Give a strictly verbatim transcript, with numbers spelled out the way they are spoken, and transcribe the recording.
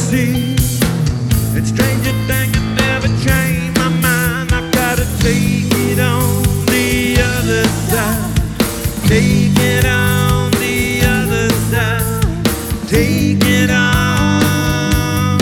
see. It's stranger thing I never change my mind. I gotta take it on the other side. Take